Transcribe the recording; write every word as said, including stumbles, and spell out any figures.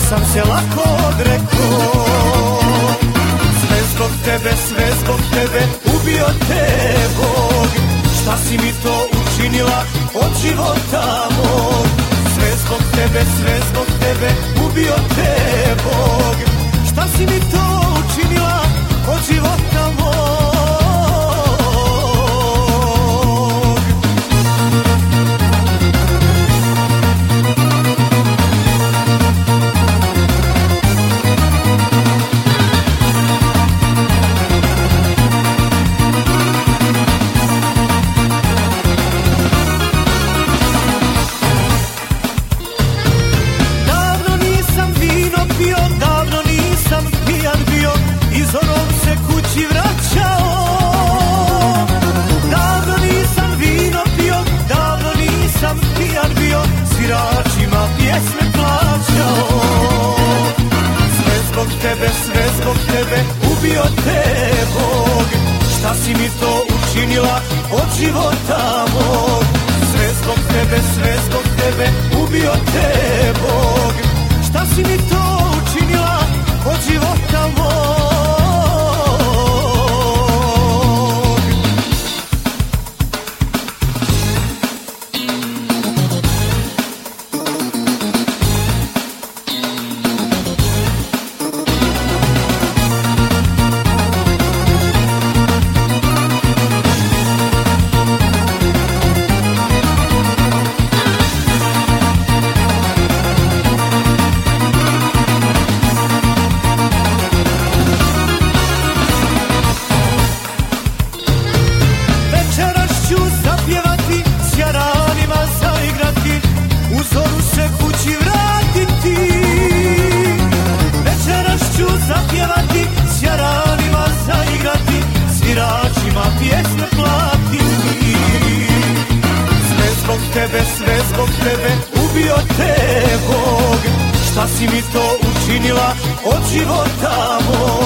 sam se lako odrekao. Sve zbog tebe, sve zbog tebe, ubio te Bog. Šta si mi to učinila od života mog? Sve zbog tebe, sve zbog tebe, ubio te Bog. Šta si mi to učinila od života mog? Sviračima pjesme plaćao. Sve zbog tebe, sve zbog tebe, ubio te Bog. Šta si mi to učinila od života mog? Sve zbog tebe, sve zbog tebe, ubio te Bog. Šta si mi to učinila od života mog? Zapjevati, s jaranima zaigrati, sviračima pjesme platiti. Sve zbog tebe, sve zbog tebe, ubio te Bog. Šta si mi to učinila od života mog?